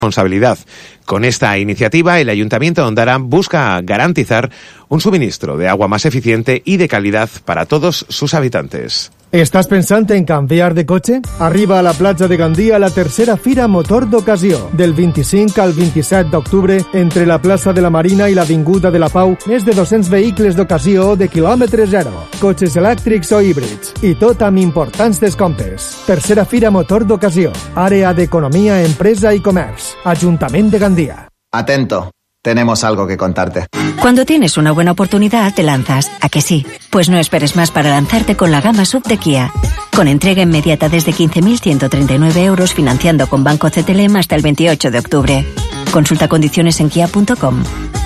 responsabilidad. Con esta iniciativa, el Ayuntamiento de Ondara busca garantizar un suministro de agua más eficiente y de calidad para todos sus habitantes. Estàs pensant en canviar de cotxe? Arriba a la platja de Gandia la tercera Fira Motor d'Ocasió. Del 25 al 27 d'octubre, entre la plaça de la Marina i l'Avinguda de la Pau, més de 200 vehicles d'ocasió de quilòmetre zero, cotxes elèctrics o híbrids, i tot amb importants descomptes. Tercera Fira Motor d'Ocasió, àrea d'Economia, Empresa i Comerç, Ajuntament de Gandia. Atento. Tenemos algo que contarte. Cuando tienes una buena oportunidad, te lanzas. ¿A que sí? Pues no esperes más para lanzarte con la gama SUV de Kia. Con entrega inmediata desde 15.139 euros, financiando con Banco CTLM hasta el 28 de octubre. Consulta condiciones en kia.com.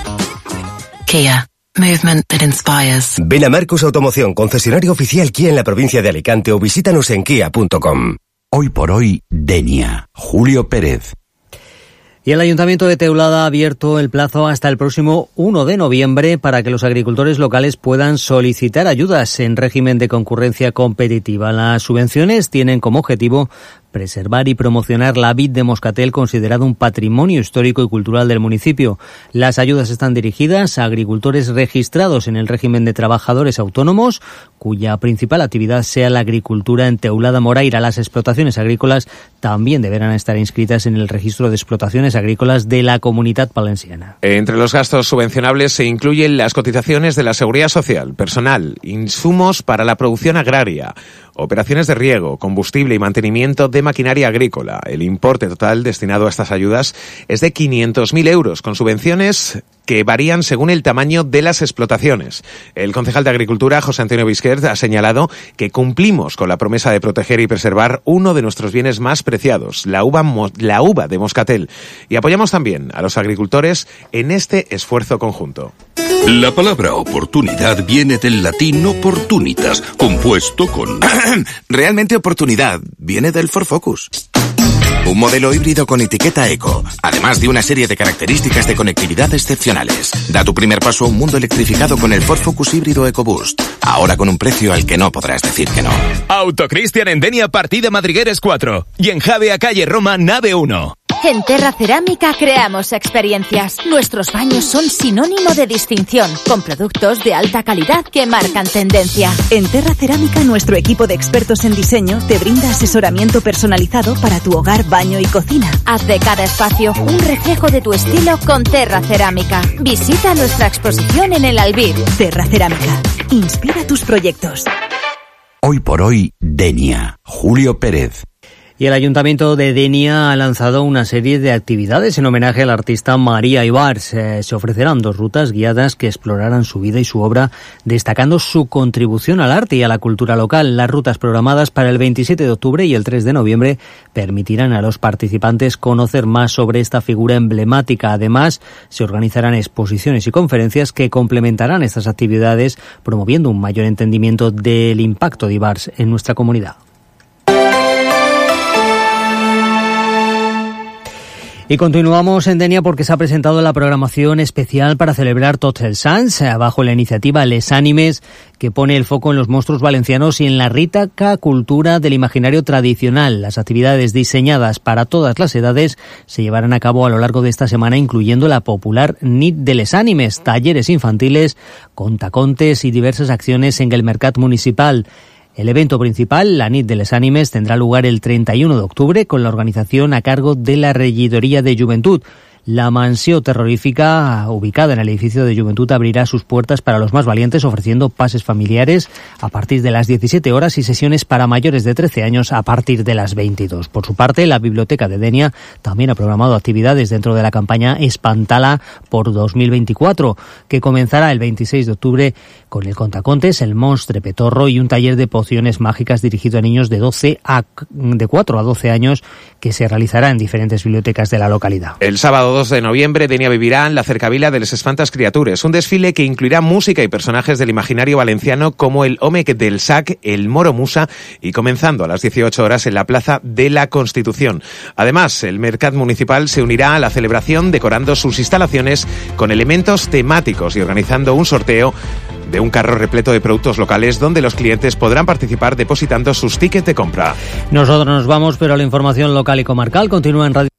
Kia. Movement that inspires. Ven a Marcos Automoción, concesionario oficial Kia en la provincia de Alicante, o visítanos en kia.com. Hoy por hoy, Denia. Julio Pérez. Y el Ayuntamiento de Teulada ha abierto el plazo hasta el próximo 1 de noviembre para que los agricultores locales puedan solicitar ayudas en régimen de concurrencia competitiva. Las subvenciones tienen como objetivo preservar y promocionar la vid de moscatel, considerado un patrimonio histórico y cultural del municipio. Las ayudas están dirigidas a agricultores registrados en el régimen de trabajadores autónomos, cuya principal actividad sea la agricultura en Teulada Moraira. Las explotaciones agrícolas también deberán estar inscritas en el registro de explotaciones agrícolas de la Comunitat Valenciana. Entre los gastos subvencionables se incluyen las cotizaciones de la Seguridad Social, personal, insumos para la producción agraria, operaciones de riego, combustible y mantenimiento de maquinaria agrícola. El importe total destinado a estas ayudas es de 500.000 euros, con subvenciones que varían según el tamaño de las explotaciones. El concejal de Agricultura, José Antonio Bisquert, ha señalado que cumplimos con la promesa de proteger y preservar uno de nuestros bienes más preciados, la uva de moscatel, y apoyamos también a los agricultores en este esfuerzo conjunto. La palabra oportunidad viene del latín opportunitas, compuesto con... Realmente oportunidad viene del Ford Focus. Un modelo híbrido con etiqueta eco, además de una serie de características de conectividad excepcionales. Da tu primer paso a un mundo electrificado con el Ford Focus híbrido EcoBoost. Ahora con un precio al que no podrás decir que no. Autocristian en Denia, partida Madrigueres 4. Y en Javea, calle Roma, nave 1. En Terra Cerámica creamos experiencias. Nuestros baños son sinónimo de distinción, con productos de alta calidad que marcan tendencia. En Terra Cerámica, nuestro equipo de expertos en diseño te brinda asesoramiento personalizado para tu hogar, baño y cocina. Haz de cada espacio un reflejo de tu estilo con Terra Cerámica. Visita nuestra exposición en el Albir. Terra Cerámica. Inspira tus proyectos. Hoy por hoy, Denia. Julio Pérez. Y el Ayuntamiento de Denia ha lanzado una serie de actividades en homenaje al artista María Ibars. Se ofrecerán 2 rutas guiadas que explorarán su vida y su obra, destacando su contribución al arte y a la cultura local. Las rutas programadas para el 27 de octubre y el 3 de noviembre permitirán a los participantes conocer más sobre esta figura emblemática. Además, se organizarán exposiciones y conferencias que complementarán estas actividades, promoviendo un mayor entendimiento del impacto de Ibars en nuestra comunidad. Y continuamos en Denia porque se ha presentado la programación especial para celebrar Tots els Sants, bajo la iniciativa Les Ànimes, que pone el foco en los monstruos valencianos y en la rica cultura del imaginario tradicional. Las actividades diseñadas para todas las edades se llevarán a cabo a lo largo de esta semana, incluyendo la popular Nit de les Ànimes, talleres infantiles, contacontes y diversas acciones en el mercat municipal. El evento principal, la Nit de les Ànimes, tendrá lugar el 31 de octubre con la organización a cargo de la Regidoria de Juventud. La mansión terrorífica, ubicada en el edificio de Juventud, abrirá sus puertas para los más valientes, ofreciendo pases familiares a partir de las 17 horas y sesiones para mayores de 13 años a partir de las 22. Por su parte, la Biblioteca de Denia también ha programado actividades dentro de la campaña Espantala por 2024, que comenzará el 26 de octubre con el contacontes, el Monstre Petorro y un taller de pociones mágicas dirigido a niños de 4 a 12 años que se realizará en diferentes bibliotecas de la localidad. El sábado 2 de noviembre, Denia vivirá en la cercavila de les Esfantas Criatures, un desfile que incluirá música y personajes del imaginario valenciano como el Home del Sac, el Moro Musa, y comenzando a las 18 horas en la Plaza de la Constitución. Además, el Mercat Municipal se unirá a la celebración decorando sus instalaciones con elementos temáticos y organizando un sorteo de un carro repleto de productos locales donde los clientes podrán participar depositando sus tickets de compra. Nosotros nos vamos, pero la información local y comarcal continúa en Radio